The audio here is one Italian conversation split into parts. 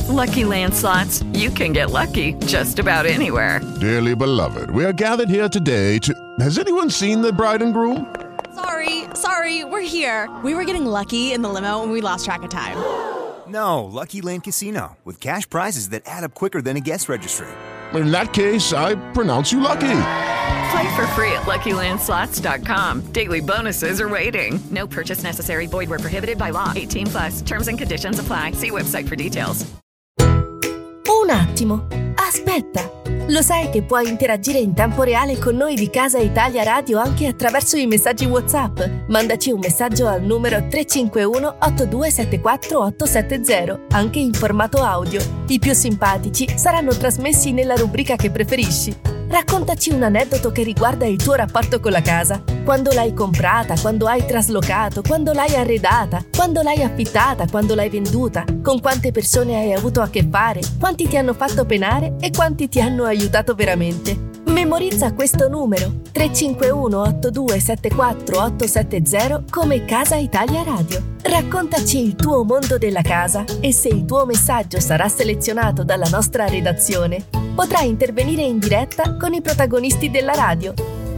Lucky Land Slots, you can get lucky just about anywhere. Dearly beloved, we are gathered here today to... Has anyone seen the bride and groom? Sorry, we're here. We were getting lucky in the limo and we lost track of time. No, Lucky Land Casino, with cash prizes that add up quicker than a guest registry. In that case, I pronounce you lucky. Play for free at LuckyLandSlots.com. Daily bonuses are waiting. No purchase necessary. Void where prohibited by law. 18+. Terms and conditions apply. See website for details. Un attimo. Aspetta. Lo sai che puoi interagire in tempo reale con noi di Casa Italia Radio anche attraverso i messaggi WhatsApp? Mandaci un messaggio al numero 351 8274 870, anche in formato audio. I più simpatici saranno trasmessi nella rubrica che preferisci. Raccontaci un aneddoto che riguarda il tuo rapporto con la casa. Quando l'hai comprata, quando hai traslocato, quando l'hai arredata, quando l'hai affittata, quando l'hai venduta, con quante persone hai avuto a che fare, quanti ti hanno fatto penare e quanti ti hanno aiutato veramente. Memorizza questo numero 351 8274 870 come Casa Italia Radio. Raccontaci il tuo mondo della casa e se il tuo messaggio sarà selezionato dalla nostra redazione, potrai intervenire in diretta con i protagonisti della radio.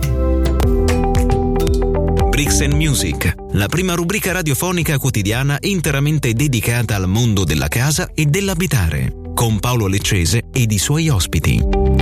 Bricks and Music, la prima rubrica radiofonica quotidiana interamente dedicata al mondo della casa e dell'abitare, con Paolo Leccese ed i suoi ospiti.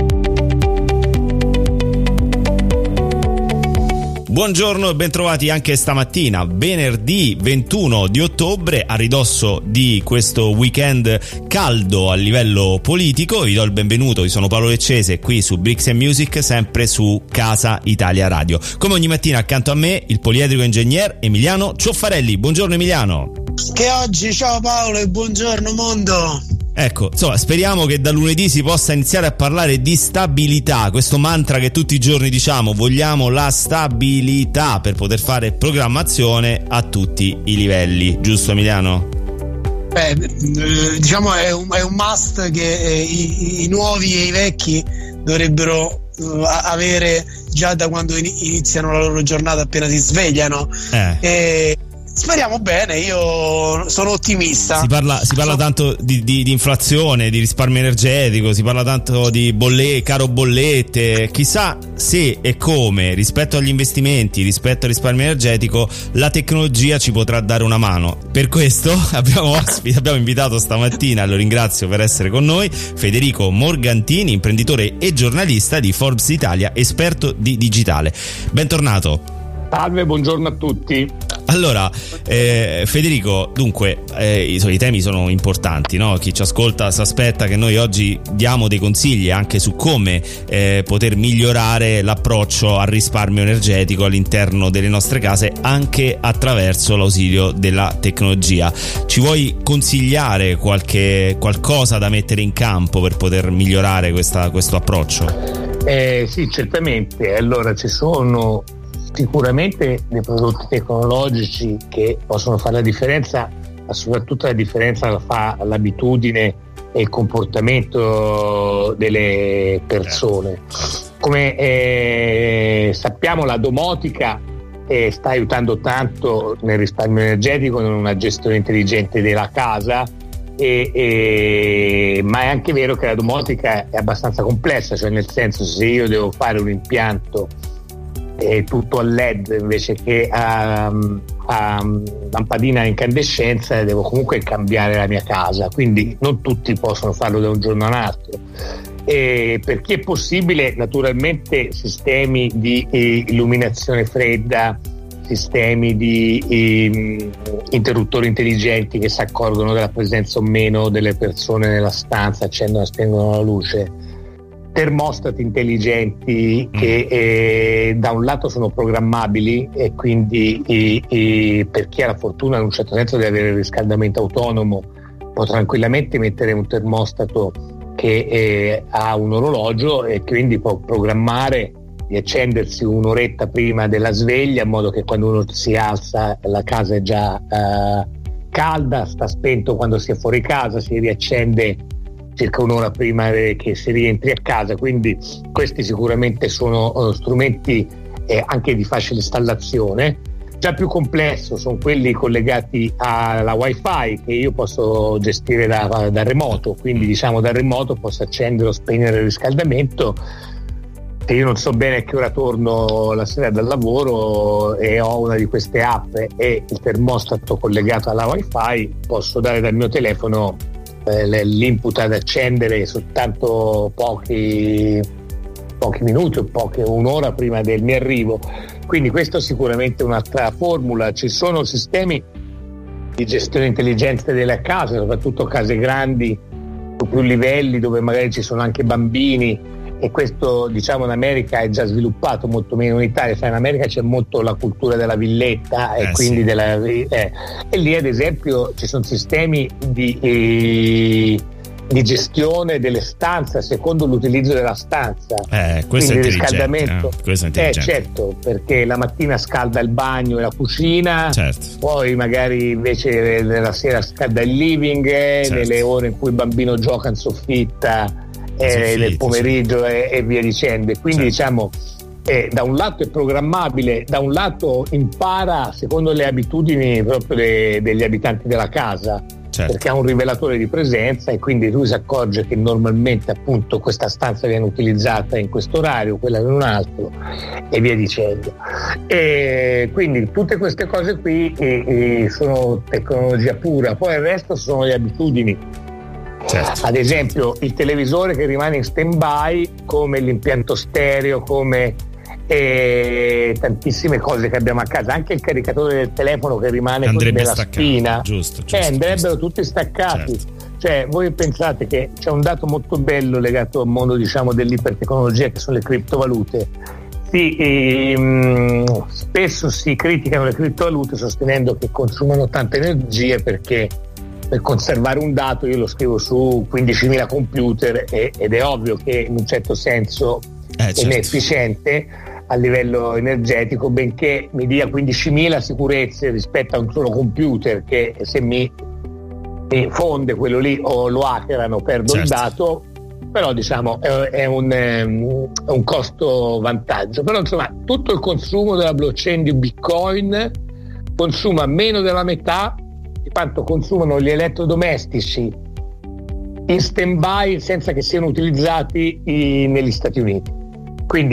Buongiorno e bentrovati anche stamattina, venerdì 21 di ottobre, a ridosso di questo weekend caldo a livello politico. Vi do il benvenuto, io sono Paolo Leccese, qui su Bricks and Music, sempre su Casa Italia Radio. Come ogni mattina accanto a me il poliedrico ingegner Emiliano Cioffarelli. Buongiorno Emiliano. Che oggi, ciao Paolo e buongiorno mondo. Ecco, insomma, speriamo che da lunedì si possa iniziare a parlare di stabilità, questo mantra che tutti i giorni diciamo, vogliamo la stabilità per poter fare programmazione a tutti i livelli, giusto Emiliano? Diciamo è un must che i nuovi e i vecchi dovrebbero avere già da quando iniziano la loro giornata appena si svegliano. Speriamo bene, io sono ottimista. Si parla tanto di inflazione, di risparmio energetico, si parla tanto di caro bollette. Chissà se e come, rispetto agli investimenti, rispetto al risparmio energetico, la tecnologia ci potrà dare una mano. Per questo abbiamo invitato stamattina, lo ringrazio per essere con noi, Federico Morgantini, imprenditore e giornalista di Forbes Italia, esperto di digitale. Bentornato. Salve, buongiorno a tutti. Allora, Federico, dunque, i temi sono importanti, no? Chi ci ascolta si aspetta che noi oggi diamo dei consigli anche su come poter migliorare l'approccio al risparmio energetico all'interno delle nostre case, anche attraverso l'ausilio della tecnologia. Ci vuoi consigliare qualcosa da mettere in campo per poter migliorare questo approccio? Sì, certamente. Allora, ci sono sicuramente dei prodotti tecnologici che possono fare la differenza, ma soprattutto la differenza la fa l'abitudine e il comportamento delle persone. Come sappiamo, la domotica sta aiutando tanto nel risparmio energetico, in una gestione intelligente della casa, ma è anche vero che la domotica è abbastanza complessa, cioè nel senso, se io devo fare un impianto tutto a LED invece che a lampadina a incandescenza, devo comunque cambiare la mia casa, quindi non tutti possono farlo da un giorno all'altro. Per chi è possibile, naturalmente sistemi di illuminazione fredda, sistemi di interruttori intelligenti che si accorgono della presenza o meno delle persone nella stanza, accendono e spengono la luce, termostati intelligenti che da un lato sono programmabili e quindi per chi ha la fortuna in un certo senso di avere il riscaldamento autonomo può tranquillamente mettere un termostato che ha un orologio e quindi può programmare di accendersi un'oretta prima della sveglia, in modo che quando uno si alza la casa è già calda, sta spento quando si è fuori casa, si riaccende circa un'ora prima che si rientri a casa. Quindi questi sicuramente sono strumenti anche di facile installazione. Già più complesso sono quelli collegati alla wifi, che io posso gestire da remoto, quindi diciamo da remoto posso accendere o spegnere il riscaldamento. Se io non so bene a che ora torno la sera dal lavoro e ho una di queste app e il termostato collegato alla wifi, posso dare dal mio telefono l'input ad accendere soltanto pochi minuti o un'ora prima del mio arrivo. Quindi questo è sicuramente un'altra formula. Ci sono sistemi di gestione intelligente delle case, soprattutto case grandi su più livelli, dove magari ci sono anche bambini, e questo diciamo in America è già sviluppato, molto meno in Italia. In America c'è molto la cultura della villetta e quindi e lì ad esempio ci sono sistemi di gestione delle stanze secondo l'utilizzo della stanza, questo quindi è il riscaldamento. Questo è intelligente. Certo, perché la mattina scalda il bagno e la cucina, poi magari invece la sera scalda il living, nelle ore in cui il bambino gioca in soffitta, nel pomeriggio e via dicendo. Quindi diciamo da un lato è programmabile, da un lato impara secondo le abitudini proprio degli abitanti della casa, perché ha un rivelatore di presenza e quindi lui si accorge che normalmente appunto questa stanza viene utilizzata in questo orario, quella in un altro e via dicendo. E quindi tutte queste cose qui sono tecnologia pura, poi il resto sono le abitudini. Ad esempio il televisore che rimane in stand-by, come l'impianto stereo, come tantissime cose che abbiamo a casa, anche il caricatore del telefono che rimane nella spina, andrebbero tutti staccati. Cioè voi pensate che c'è un dato molto bello legato al mondo diciamo dell'ipertecnologia, che sono le criptovalute. Spesso si criticano le criptovalute sostenendo che consumano tante energie, perché per conservare un dato io lo scrivo su 15.000 computer ed è ovvio che in un certo senso è inefficiente a livello energetico, benché mi dia 15.000 sicurezze rispetto a un solo computer che se mi fonde quello lì o lo hackerano perdo il dato, però diciamo è un costo vantaggio. Però insomma tutto il consumo della blockchain di Bitcoin consuma meno della metà di quanto consumano gli elettrodomestici in stand-by senza che siano utilizzati negli Stati Uniti. Quindi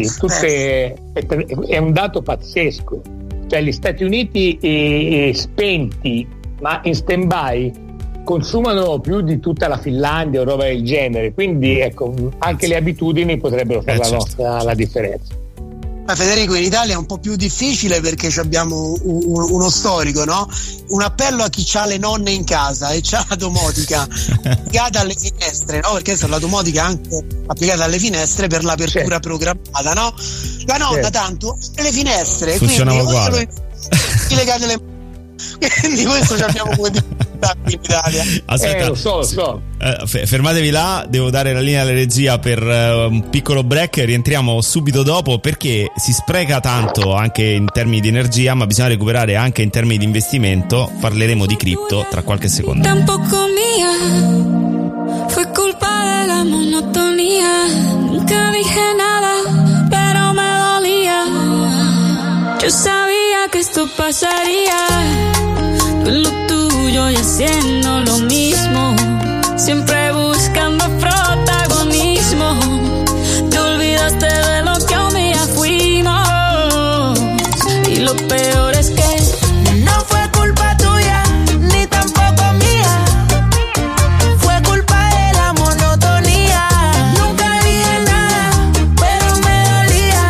è un dato pazzesco. Cioè gli Stati Uniti spenti ma in stand-by consumano più di tutta la Finlandia o roba del genere. Quindi ecco, anche le abitudini potrebbero fare la differenza. Ma Federico, in Italia è un po' più difficile perché abbiamo uno storico, no? Un appello a chi ha le nonne in casa e c'ha la domotica applicata alle finestre, no? Perché la domotica è anche applicata alle finestre per l'apertura programmata, no? La nonna tanto le finestre, funzionava quindi uguale. Legate le quindi questo ci abbiamo come difficoltà qui in Italia. Aspetta, lo so. Fermatevi là, devo dare la linea alla regia per un piccolo break. Rientriamo subito dopo, perché si spreca tanto anche in termini di energia, ma bisogna recuperare anche in termini di investimento. Parleremo di cripto tra qualche secondo. Tampoco mía, fue culpa de la monotonía. Nunca dije nada, pero me dolía. Yo sabía que esto pasaría. Tú en lo tuyo y haciendo lo mismo, siempre buscando protagonismo. Te olvidaste de lo que un día fuimos, y lo peor es que no fue culpa tuya, ni tampoco mía. Fue culpa de la monotonía. Nunca dije nada, pero me dolía.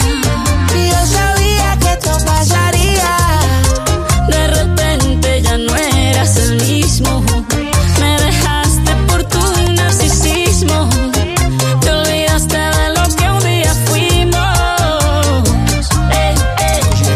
Y yo sabía que esto pasaría. De repente ya no eras el mismo. Me dejaste por tu narcisismo. Te olvidaste de lo que un día fuimos.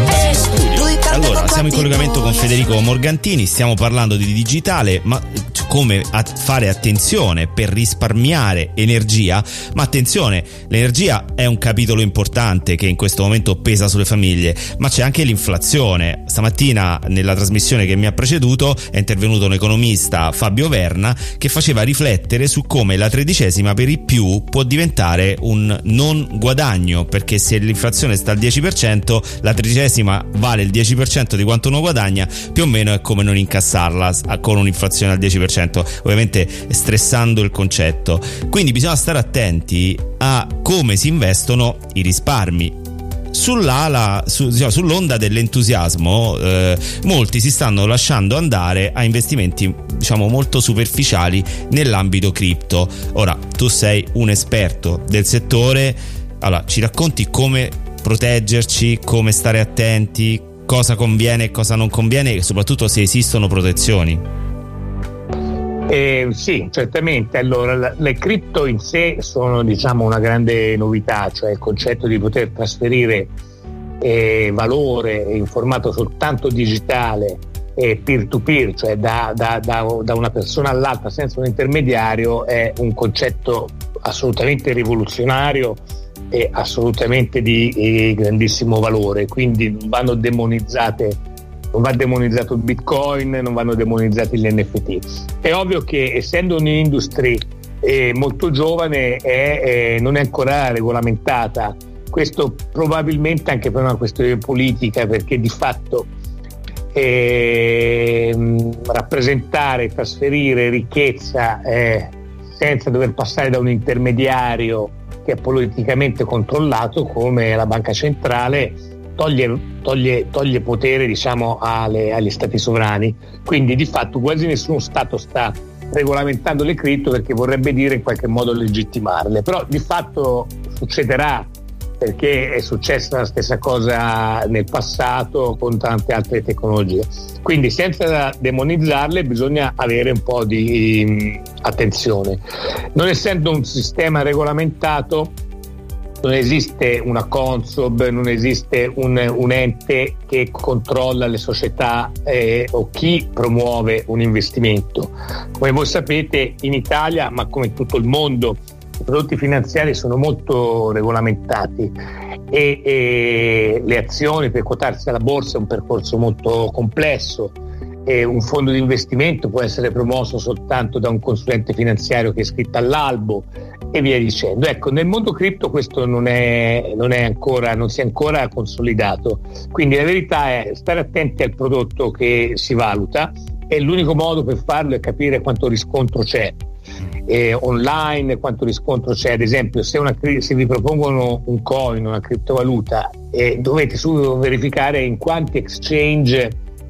Allora, siamo in collegamento con Federico Morgantini, stiamo parlando di digitale, ma come fare attenzione per risparmiare energia, ma attenzione, l'energia è un capitolo importante che in questo momento pesa sulle famiglie, ma c'è anche l'inflazione. Stamattina nella trasmissione che mi ha preceduto è intervenuto un economista, Fabio Verna, che faceva riflettere su come la tredicesima per i più può diventare un non guadagno, perché se l'inflazione sta al 10%, la tredicesima vale il 10% di quanto uno guadagna, più o meno è come non incassarla con un'inflazione al 10%, ovviamente stressando il concetto. Quindi bisogna stare attenti a come si investono i risparmi. Sull'onda dell'entusiasmo, molti si stanno lasciando andare a investimenti, diciamo, molto superficiali nell'ambito cripto. Ora, tu sei un esperto del settore, allora ci racconti come proteggerci, come stare attenti, cosa conviene e cosa non conviene, e soprattutto se esistono protezioni. Sì, certamente. Allora, le cripto in sé sono, diciamo, una grande novità, cioè il concetto di poter trasferire valore in formato soltanto digitale e peer to peer, cioè da una persona all'altra senza un intermediario, è un concetto assolutamente rivoluzionario e assolutamente di grandissimo valore. Quindi non va demonizzato il Bitcoin, non vanno demonizzati gli NFT. È ovvio che, essendo un'industria molto giovane, non è ancora regolamentata. Questo probabilmente anche per una questione politica, perché di fatto rappresentare, trasferire ricchezza senza dover passare da un intermediario che è politicamente controllato come la banca centrale toglie potere, diciamo, agli stati sovrani. Quindi di fatto quasi nessuno stato sta regolamentando le cripto, perché vorrebbe dire in qualche modo legittimarle, però di fatto succederà, perché è successa la stessa cosa nel passato con tante altre tecnologie. Quindi, senza demonizzarle, bisogna avere un po' di attenzione. Non essendo un sistema regolamentato, non esiste una Consob, non esiste un ente che controlla le società o chi promuove un investimento. Come voi sapete, in Italia, ma come in tutto il mondo, i prodotti finanziari sono molto regolamentati e le azioni per quotarsi alla borsa è un percorso molto complesso. Un fondo di investimento può essere promosso soltanto da un consulente finanziario che è iscritto all'albo e via dicendo. Ecco, nel mondo cripto questo non si è ancora consolidato. Quindi la verità è stare attenti al prodotto che si valuta, e l'unico modo per farlo è capire quanto riscontro c'è online, quanto riscontro c'è. Ad esempio, se vi propongono un coin, una criptovaluta, dovete subito verificare in quanti exchange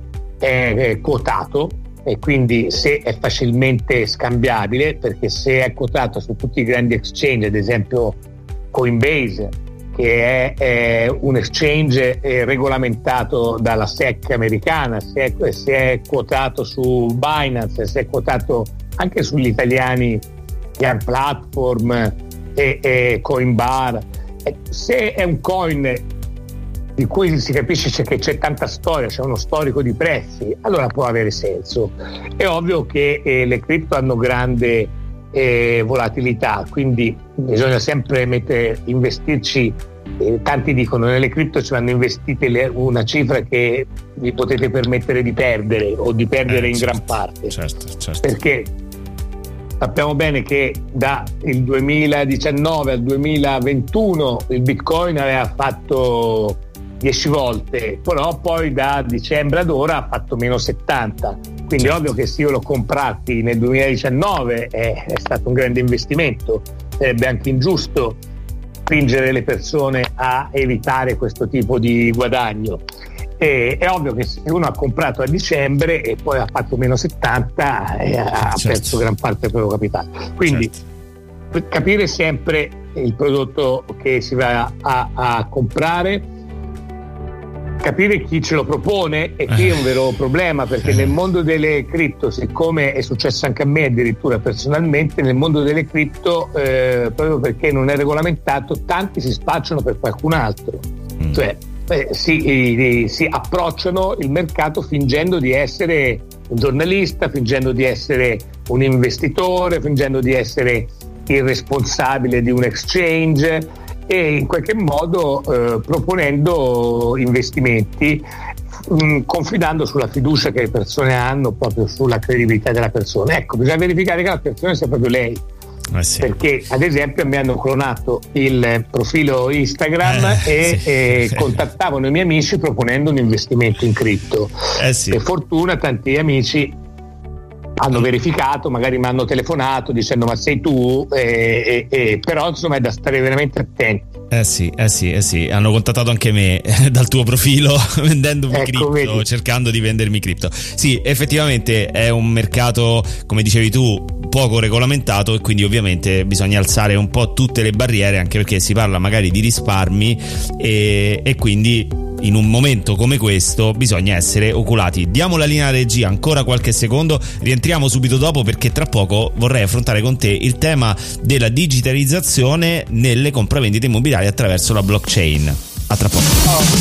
è quotato, e quindi se è facilmente scambiabile, perché se è quotato su tutti i grandi exchange, ad esempio Coinbase, che è un exchange regolamentato dalla SEC americana, se è quotato su Binance, se è quotato anche sugli italiani Yarn Platform e Coinbar, se è un coin di cui si capisce che c'è tanta storia, c'è uno storico di prezzi, allora può avere senso. È ovvio che le cripto hanno grande volatilità, quindi bisogna sempre investirci. Tanti dicono nelle cripto ci vanno investite una cifra che vi potete permettere di perdere o di perdere in gran parte. Certo. Perché sappiamo bene che da il 2019 al 2021 il Bitcoin aveva fatto 10 volte, però poi da dicembre ad ora ha fatto meno 70. Quindi è ovvio che se io l'ho comprati nel 2019 è stato un grande investimento. Sarebbe anche ingiusto spingere le persone a evitare questo tipo di guadagno. È ovvio che se uno ha comprato a dicembre e poi ha fatto meno 70 ha perso gran parte del proprio capitale. Quindi capire sempre il prodotto che si va a comprare, capire chi ce lo propone, e qui è un vero problema, perché nel mondo delle cripto, siccome è successo anche a me addirittura personalmente, nel mondo delle cripto proprio perché non è regolamentato, tanti si spacciano per qualcun altro, cioè si approcciano il mercato fingendo di essere un giornalista, fingendo di essere un investitore, fingendo di essere il responsabile di un exchange e in qualche modo proponendo investimenti, confidando sulla fiducia che le persone hanno, proprio sulla credibilità della persona. Ecco, bisogna verificare che la persona sia proprio lei. Sì. Perché ad esempio mi hanno clonato il profilo Instagram e contattavano i miei amici proponendo un investimento in cripto. Per fortuna tanti amici hanno verificato, magari mi hanno telefonato dicendo ma sei tu, però insomma è da stare veramente attenti. Sì, hanno contattato anche me dal tuo profilo vendendomi cripto, cercando di vendermi cripto. Sì, effettivamente è un mercato, come dicevi tu, poco regolamentato, e quindi ovviamente bisogna alzare un po' tutte le barriere, anche perché si parla magari di risparmi e quindi in un momento come questo bisogna essere oculati. Diamo la linea regia ancora qualche secondo, rientriamo subito dopo, perché tra poco vorrei affrontare con te il tema della digitalizzazione nelle compravendite immobiliari attraverso la blockchain. A tra poco.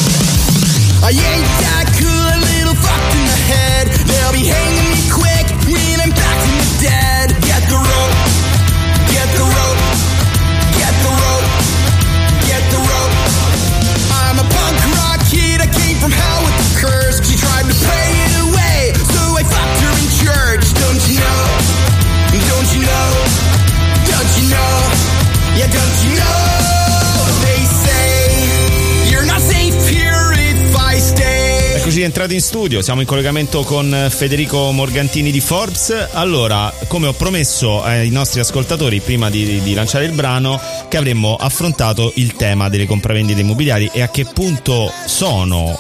From hell with the curse, she tried to pay it away, so I fucked her in church. Don't you know? Don't you know? Don't you know? Yeah, don't you know? They say you're not safe here if I stay. Eccoci entrati in studio, siamo in collegamento con Federico Morgantini di Forbes. Allora, come ho promesso ai nostri ascoltatori prima di lanciare il brano, che avremmo affrontato il tema delle compravendite immobiliari e a che punto sono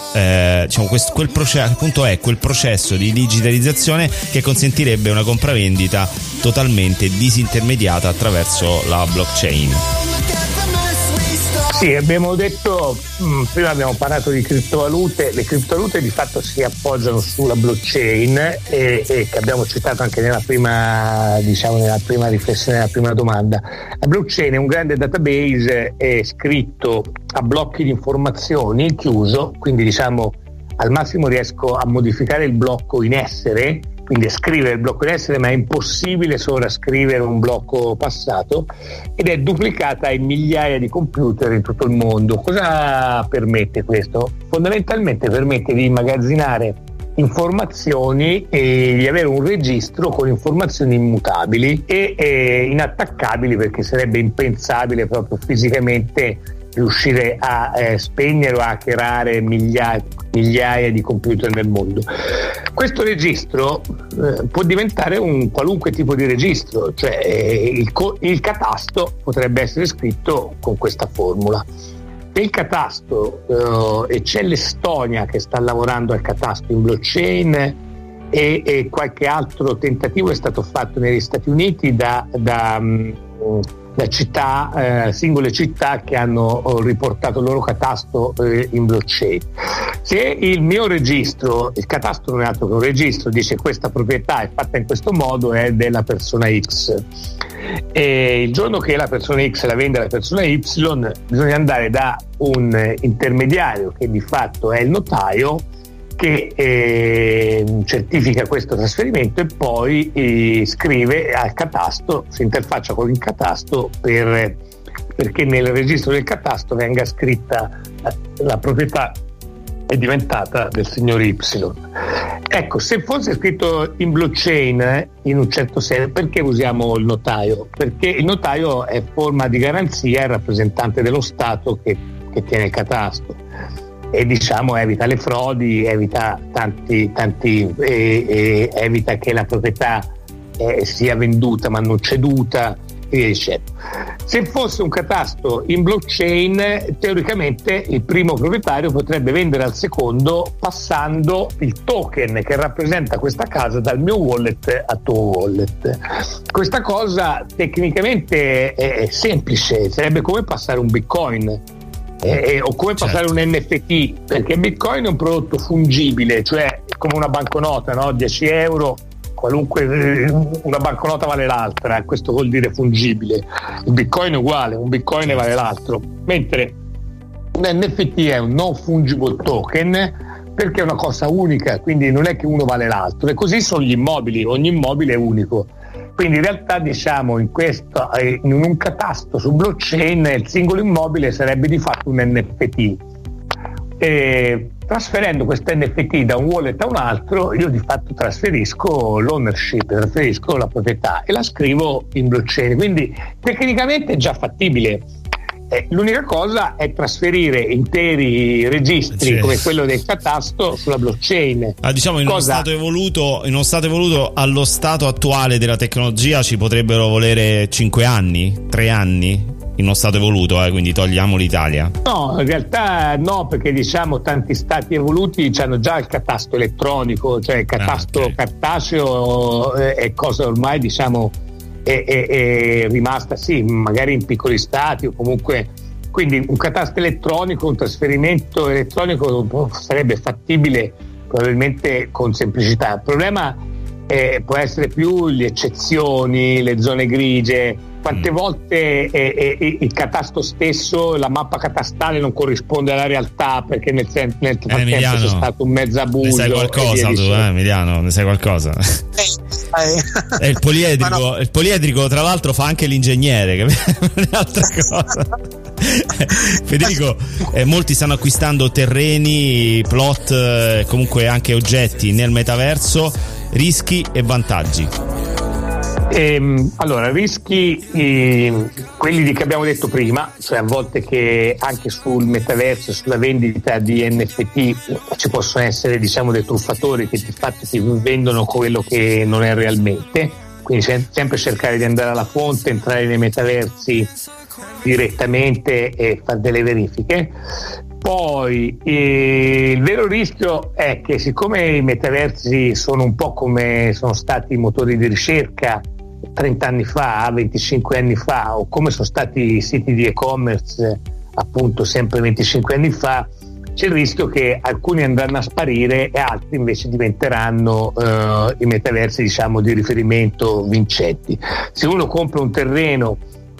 quel processo di digitalizzazione che consentirebbe una compravendita totalmente disintermediata attraverso la blockchain. Sì, abbiamo detto, prima abbiamo parlato di criptovalute. Le criptovalute di fatto si appoggiano sulla blockchain e che abbiamo citato anche nella prima riflessione, nella prima domanda. La blockchain è un grande database scritto a blocchi di informazioni, chiuso, quindi al massimo riesco a modificare il blocco in essere, quindi a scrivere il blocco in essere, ma è impossibile sovrascrivere un blocco passato, ed è duplicata in migliaia di computer in tutto il mondo. Cosa permette questo? Fondamentalmente permette di immagazzinare informazioni e di avere un registro con informazioni immutabili e inattaccabili, perché sarebbe impensabile proprio fisicamente riuscire a spegnere o a hackerare migliaia di computer nel mondo. Questo registro può diventare un qualunque tipo di registro, cioè il catasto potrebbe essere scritto con questa formula. Il catasto, e c'è l'Estonia che sta lavorando al catasto in blockchain, e qualche altro tentativo è stato fatto negli Stati Uniti da città, singole città che hanno riportato il loro catasto in blockchain. Se il mio registro, il catasto non è altro che un registro, dice questa proprietà è fatta in questo modo, è della persona X, e il giorno che la persona X la vende alla persona Y bisogna andare da un intermediario che di fatto è il notaio, che certifica questo trasferimento e poi scrive al catasto, si interfaccia con il catasto perché nel registro del catasto venga scritta la proprietà è diventata del signor Y. Ecco, se fosse scritto in blockchain, in un certo senso, perché usiamo il notaio? Perché il notaio è forma di garanzia, è il rappresentante dello Stato che tiene il catasto, e evita le frodi, evita evita che la proprietà sia venduta ma non ceduta, e via dicendo. Se fosse un catasto in blockchain, teoricamente il primo proprietario potrebbe vendere al secondo passando il token che rappresenta questa casa dal mio wallet a tuo wallet. Questa cosa tecnicamente è semplice, sarebbe come passare un bitcoin o come passare un NFT, perché Bitcoin è un prodotto fungibile, cioè come una banconota, no? 10 euro, qualunque una banconota vale l'altra, questo vuol dire fungibile. Il Bitcoin è uguale, un Bitcoin vale l'altro, mentre un NFT è un non fungible token perché è una cosa unica, quindi non è che uno vale l'altro, e così sono gli immobili, ogni immobile è unico. Quindi in realtà diciamo in un catasto su blockchain il singolo immobile sarebbe di fatto un NFT. Trasferendo questo NFT da un wallet a un altro, io di fatto trasferisco l'ownership, trasferisco la proprietà e la scrivo in blockchain, quindi tecnicamente è già fattibile. L'unica cosa è trasferire interi registri come quello del catasto sulla blockchain. Diciamo in uno stato evoluto allo stato attuale della tecnologia ci potrebbero volere 5 anni, 3 anni in uno stato evoluto, quindi togliamo l'Italia. No, in realtà no, perché diciamo tanti stati evoluti hanno già il catasto elettronico, cioè il catasto cartaceo è cosa ormai diciamo è rimasta magari in piccoli stati o comunque, quindi un catasto elettronico, un trasferimento elettronico sarebbe fattibile probabilmente con semplicità. Il problema può essere più le eccezioni, le zone grigie. Quante volte il catasto stesso, la mappa catastale non corrisponde alla realtà perché nel frattempo c'è stato un mezzabuso. Ne sai qualcosa tu, Emiliano? Ne sai qualcosa? Il poliedrico tra l'altro fa anche l'ingegnere, che è un'altra cosa. Federico, molti stanno acquistando terreni, plot, comunque anche oggetti nel metaverso. Rischi e vantaggi. Allora, rischi quelli di che abbiamo detto prima, cioè a volte che anche sul metaverso, sulla vendita di NFT ci possono essere diciamo dei truffatori che di fatto ti vendono quello che non è realmente, quindi sempre cercare di andare alla fonte, entrare nei metaversi direttamente e fare delle verifiche. Poi il vero rischio è che siccome i metaversi sono un po' come sono stati i motori di ricerca 30 anni fa, 25 anni fa, o come sono stati i siti di e-commerce appunto sempre 25 anni fa, c'è il rischio che alcuni andranno a sparire e altri invece diventeranno i metaversi diciamo di riferimento vincenti. Se uno compra un terreno,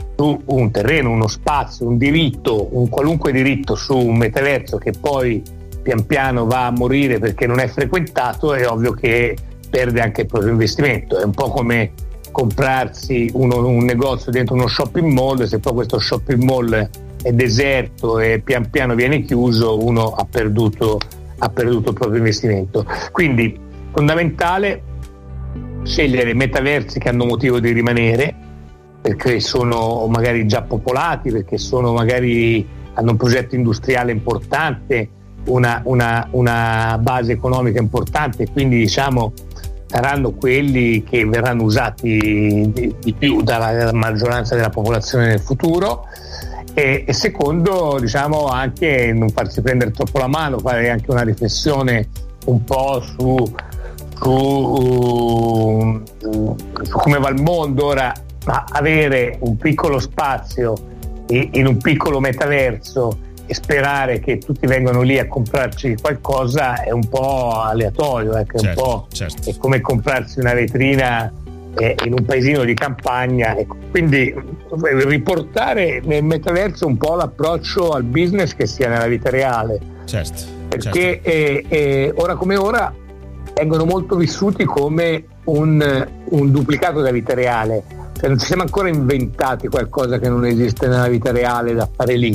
uno spazio, un diritto, un qualunque diritto su un metaverso che poi pian piano va a morire perché non è frequentato, è ovvio che perde anche il proprio investimento. È un po' come comprarsi un negozio dentro uno shopping mall, se poi questo shopping mall è deserto e pian piano viene chiuso, uno ha perduto il proprio investimento. Quindi fondamentale scegliere metaversi che hanno motivo di rimanere, perché sono magari già popolati, perché sono magari hanno un progetto industriale importante, una base economica importante, quindi diciamo saranno quelli che verranno usati di più dalla maggioranza della popolazione nel futuro. E secondo, diciamo, anche non farsi prendere troppo la mano, fare anche una riflessione un po' su come va il mondo ora. Avere un piccolo spazio in un piccolo metaverso e sperare che tutti vengano lì a comprarci qualcosa è un po' aleatorio, è come comprarsi una vetrina in un paesino di campagna. Quindi riportare nel metaverso un po' l'approccio al business che sia nella vita reale, perché ora come ora vengono molto vissuti come un duplicato della vita reale. Non ci siamo ancora inventati qualcosa che non esiste nella vita reale da fare lì,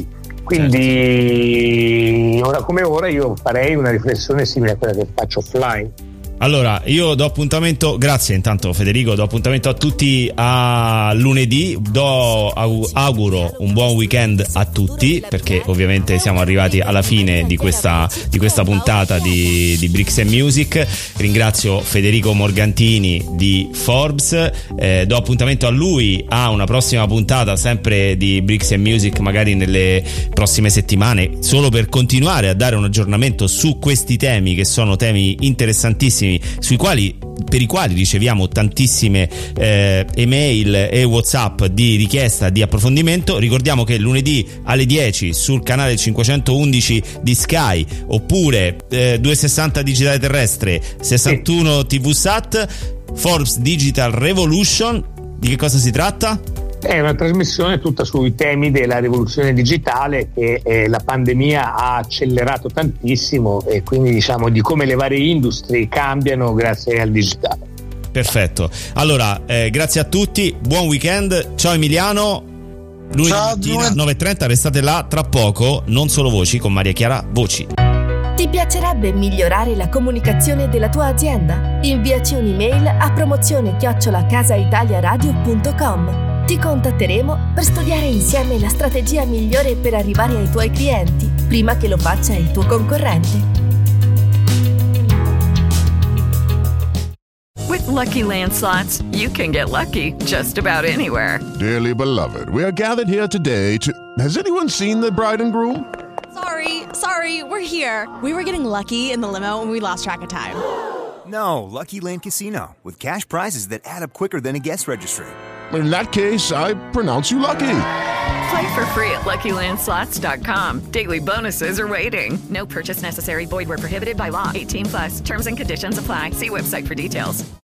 quindi ora come ora io farei una riflessione simile a quella che faccio offline. Allora, io do appuntamento, grazie intanto Federico, do appuntamento a tutti a lunedì, auguro un buon weekend a tutti, perché ovviamente siamo arrivati alla fine di questa puntata di Bricks and Music. Ringrazio Federico Morgantini di Forbes, do appuntamento a lui a una prossima puntata sempre di Bricks and Music, magari nelle prossime settimane, solo per continuare a dare un aggiornamento su questi temi che sono temi interessantissimi, per i quali riceviamo tantissime email e WhatsApp di richiesta di approfondimento. Ricordiamo che lunedì alle 10 sul canale 511 di Sky, oppure 260 digitale terrestre, 61 TV Sat, Forbes Digital Revolution. Di che cosa si tratta? È una trasmissione tutta sui temi della rivoluzione digitale che la pandemia ha accelerato tantissimo, e quindi diciamo di come le varie industrie cambiano grazie al digitale. Perfetto. Allora, grazie a tutti, buon weekend. Ciao Emiliano. Lunedì mattina 9:30, restate là, tra poco Non Solo Voci con Maria Chiara Voci. Ti piacerebbe migliorare la comunicazione della tua azienda? Inviaci un'email a promozione@casaitaliaradio.com. Ti contatteremo per studiare insieme la strategia migliore per arrivare ai tuoi clienti, prima che lo faccia il tuo concorrente. With Lucky Land Slots, you can get lucky just about anywhere. Dearly beloved, we are gathered here today to... Has anyone seen the bride and groom? Sorry, we're here. We were getting lucky in the limo and we lost track of time. No, Lucky Land Casino, with cash prizes that add up quicker than a guest registry. In that case, I pronounce you lucky. Play for free at LuckyLandSlots.com. Daily bonuses are waiting. No purchase necessary. Void where prohibited by law. 18+. Terms and conditions apply. See website for details.